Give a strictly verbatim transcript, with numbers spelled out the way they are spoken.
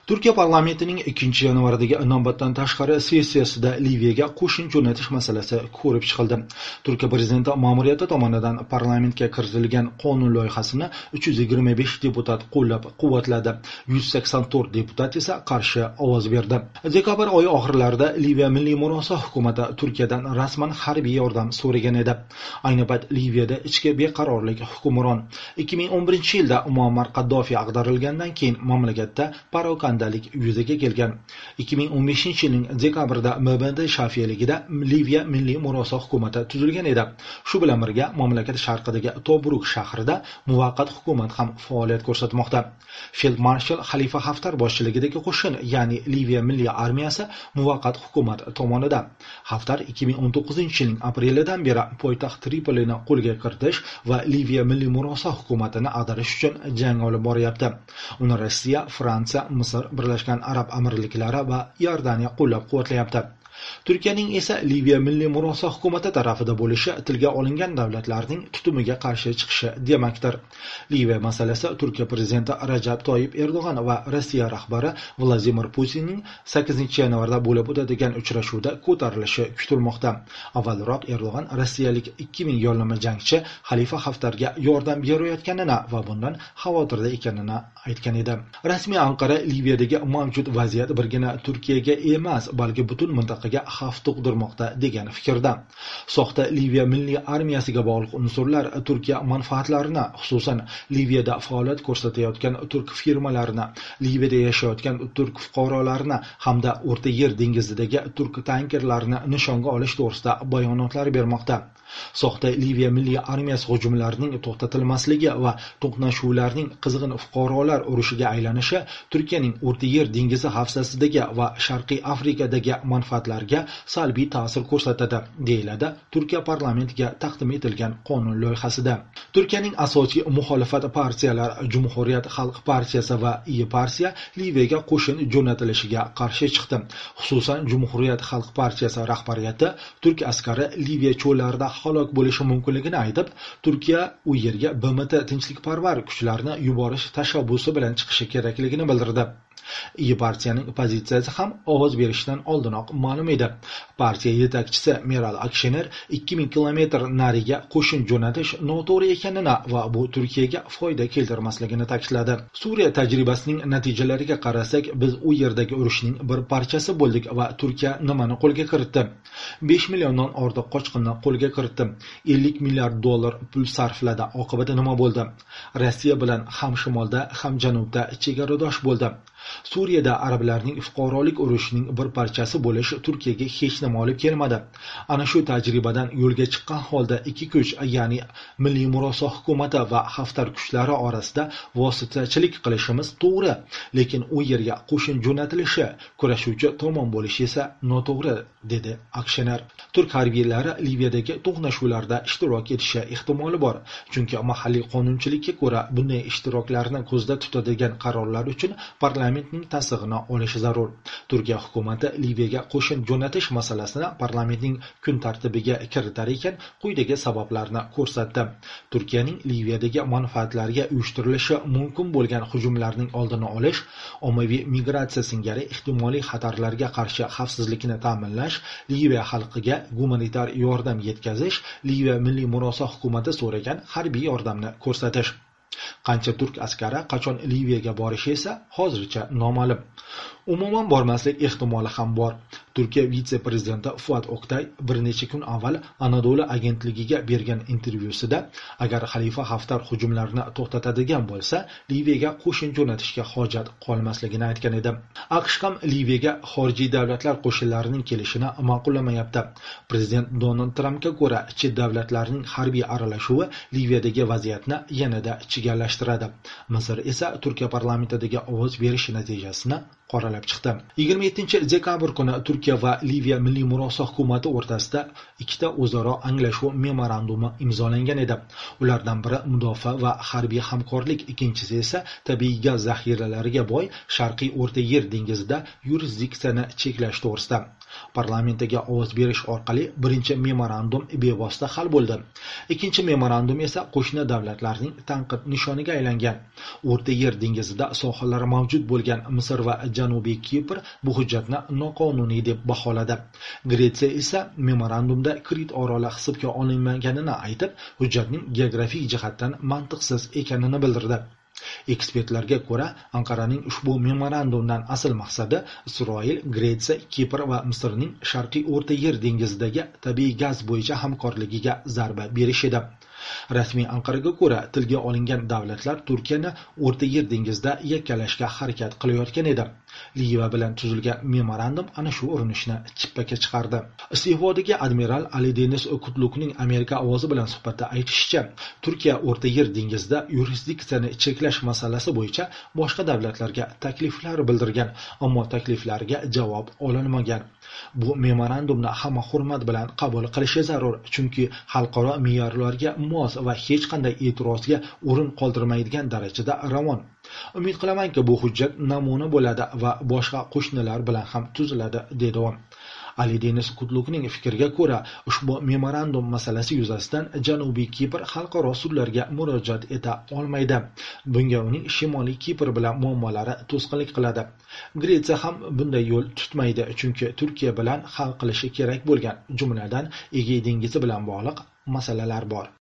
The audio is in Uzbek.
Turkiya parlamentining ikkinchi yanvardagi navbatdan tashqari sessiyasida Liviyaga qo'shin jo'natish masalasi ko'rib chiqildi. Turkiya prezidenti ma'muriyati tomonidan parlamentga kiritilgan qonun loyihasini uch yuz yigirma besh deputat qo'llab-quvvatladi. yuz sakson to'rt deputat esa qarshi ovoz berdi. Dekabr oyi oxirlarida Liviya Milliy murosa hukumati Turkiyadan rasman harbiy yordam so'ragan edi. Ayni payt Liviyada ichki beqarorlik hukmron. ikki ming o'n birinchi yilda Muammar Qaddofi ag'darilgandan keyin mamlakatda parokandalik yuzaga kelgan. ikki ming o'n beshinchi yilning dekabrida M B D shafiyaligida Liviya Milliy murosa hukumati tuzilgan edi. Shu bilan birga mamlakat sharqidagi Tobruk shahrida muvaqqat hukumat ham faoliyat ko'rsatmoqda. Field Marshal Xalifa Haftar boshchiligidagi qo'shin, ya'ni Liviya Milliy armiyasi muvaqqat hukumat tomonidan. Haftar ikki ming o'n to'qqizinchi yilning aprelidan beri poytaxt Tripolini qo'lga kiritish va Liviya Milliy murosa hukumatini ag'darish uchun jang olib boryapti. Uni Rossiya, Fransiya, Misr, Birlashgan Arab Amirliklari va Iordaniya qo'llab-quvvatlayapti. Turkiyaning esa Liviya Milliy murosa hukumati tarafida bo'lishi tilga olingan davlatlarning tutumiga qarshi chiqishi demakdir. Liviya masalasi Turkiya prezidenti Rajab Toyyib Erdo'g'an va Rossiya rahbari Vladimir Putinning sakkizinchi yanvarda bo'lib o'tadigan uchrashuvda ko'tarilishi kutilmoqda. Avvalroq Erdo'g'an rossiyalik ikki ming yo'llanma jangchi Xalifa Haftarga yordam berayotganini va bundan xavotirda ekanini aytgan edi. Rasmiy Anqara Liviyadagi mavjud vaziyat birgina Turkiyaga emas, balki butun mintaqaga xavf tug'dirmoqda degan fikrda. Soxta Liviya milliy armiyasiga bog'liq unsurlar Turkiya manfaatlarini, xususan Liviyada faoliyat ko'rsatayotgan turk firmalarini, Liviyada yashayotgan turk fuqarolarini hamda O'rta Yer dengizidagi turk tankerlarini nishonga olish to'g'risida bayonotlar bermoqda. Soxta Liviya milliy armiyasi hujumlarining to'xtatilmasligi va to'qnashuvlarning qizg'in fuqarolar urushiga aylanishi Turkiyaning O'rta Yer dengizi havzasidagi va Sharqiy Afrikadagi manfaatlariga salbiy ta'sir ko'rsatadi, deyiladi Turkiya parlamentiga taqdim etilgan qonun loyihasida. Turkiyaning asosiy muxolifat partiyalari Cumhuriyet Xalq partiyasi va İyi partiya Liviyaga qo'shin jo'natilishiga qarshi chiqdi. Xususan Cumhuriyet Xalq partiyasi rahbariyati turk askari Liviya cho'llarida halok bo'lishi mumkinligini aytib, Turkiya u yerga B M T tinchlikparvar kuchlarni yuborish tashabbusi bilan chiqishi kerakligini bildirdi. İyi partiyaning pozitsiyasi ham ovoz berishdan oldinoq ma'lum edi. Partiya yetakchisi Meral Akşener ikki ming kilometr nariga qo'shin jo'natish noto'g'ri ekanini va bu Turkiyaga foyda keltirmasligini ta'kidladi. Suriya tajribasining natijalariga qarasak, biz u yerdagi urushning bir parchasi bo'ldik va Turkiya nimani qo'lga kiritdi? besh milliondan ortiq qochqinni qo'lga kiritdi. ellik milliard dollar pul sarfladi. Oqibati nima bo'ldi? Rossiya bilan ham shimolda, ham janubda chegaradosh bo'ldi. Suriyada arablarning fuqarolik urushining bir parchasi bo'lish Turkiyaga hech nima olib kelmadi. Ana shu tajribadan yo'lga chiqqan holda ikki kuch, ya'ni Milliy murosa hukumati va Haftar kuchlari orasida vositachilik qilishimiz to'g'ri, lekin u yerga qo'shin jo'natilishi, kurashuvchi tomon bo'lishi esa noto'g'ri, dedi Akşener. Turk harbiylari Liviyadagi to'qnashuvlarda ishtirok etishi ehtimoli bor, chunki mahalliy qonunchilikka ko'ra bunday ishtiroklarni ko'zda tutadigan qarorlar uchun parlamentning tasdig'ini olishi zarur. Turkiya hukumati Liviyaga qo'shin jo'natish masalasini parlamentning kun tartibiga kiritar ekan, quyidagi sabablarni ko'rsatdi. Turkiyaning Liviyadagi manfaatlariga uyushtirilishi mumkin bo'lgan hujumlarning oldini olish, ommaviy migratsiya singari ehtimoliy xatarlarga qarshi xavfsizlikni ta'minlash, Liviya xalqiga gumanitar yordam yetkazish, Liviya milliy murosa hukumati so'ragan harbiy yordamni ko'rsatish. Qancha turk askari qachon Liviyaga borishi esa hozircha noma'lum. Umuman bormaslik ehtimoli ham bor. Turkiya vitse-prezidenti Fuat Oktay bir necha kun avval Anadolu agentligiga bergan intervyusida, agar Xalifa Haftar hujumlarini to'xtatadigan bo'lsa, Liviyaga qo'shin jo'natishga hojat qolmasligini aytgan edi. AQSh ham Liviyaga xorijiy davlatlar qo'shinlarining kelishini ma'qullamayapti. Prezident Donald Trampga ko'ra, chet davlatlarning harbiy aralashuvi Liviyadagi vaziyatni yanada chigallashtiradi. Misr esa Turkiya parlamentidagi ovoz berish natijasini qoralab chiqdi. yigirma yettinchi dekabr kuni Turkiya va Liviya milliy murosa hukumati o'rtasida ikkita o'zaro anglashuv memorandumi imzolangan edi. Ulardan biri mudofaa va harbiy hamkorlik, ikkinchisi esa tabiiy gaz zaxiralariga boy Sharqiy O'rta Yer dengizida yurisdiksiyani cheklash to'g'risida. Parlamentga ovoz berish orqali birinchi memorandum bevosita hal bo'ldi. Ikkinchi memorandum esa qo'shni davlatlarning tanqid nishoniga aylangan. O'rta Yer dengizida sohillari mavjud bo'lgan Misr va Janubiy Kipr bu hujjatni noqonuniy deb baholadi. Gretsiya esa memorandumda Krit oroli hisobga olinmaganini aytib, hujjatning geografik jihatdan mantiqsiz ekanini bildirdi. Ekspertlarga ko'ra, Anqaraning ushbu memorandumdan asl maqsadi Isroil, Gretsiya, Kipr va Misrning Sharqiy O'rta Yer dengizidagi tabiiy gaz bo'yicha hamkorligiga zarba berish edi. Rasmiy Anqaraga ko'ra, tilga olingan davlatlar Turkiyani O'rta Yer dengizida yakkalashga harakat qilayotgan edi. Liviya bilan tuzilgan memorandum ana shu urinishni chippaka chiqardi. Iste'fodagi admiral Ali Deniz Kutlukning Amerika ovozi bilan suhbatda aytishicha, Turkiya O'rta Yer dengizida yurisdiksiyani cheklash masalasi bo'yicha boshqa davlatlarga takliflar bildirgan, ammo takliflariga javob olinmagan. Bu memorandumni hamma hurmat bilan qabul qilishi zarur, chunki xalqaro me'yorlarga mos va hech qanday e'tirozga o'rin qoldirmaydigan darajada ravon. Umid qilamanki, bu hujjat namuna bo'ladi va boshqa qo'shnilar bilan ham tuziladi, dedi u. Ali Deniz Kutlukning fikriga ko'ra, ushbu memorandum masalasi yuzasidan Janubiy Kipr xalqaro sudlarga murojaat eta olmaydi. Bunga uning Shimoliy Kipr bilan muammolari to'sqinlik qiladi. Gretsiya ham bunday yo'l tutmaydi, chunki Turkiya bilan hal qilishi kerak bo'lgan, jumladan Egey dengizi bilan bog'liq masalalar bor.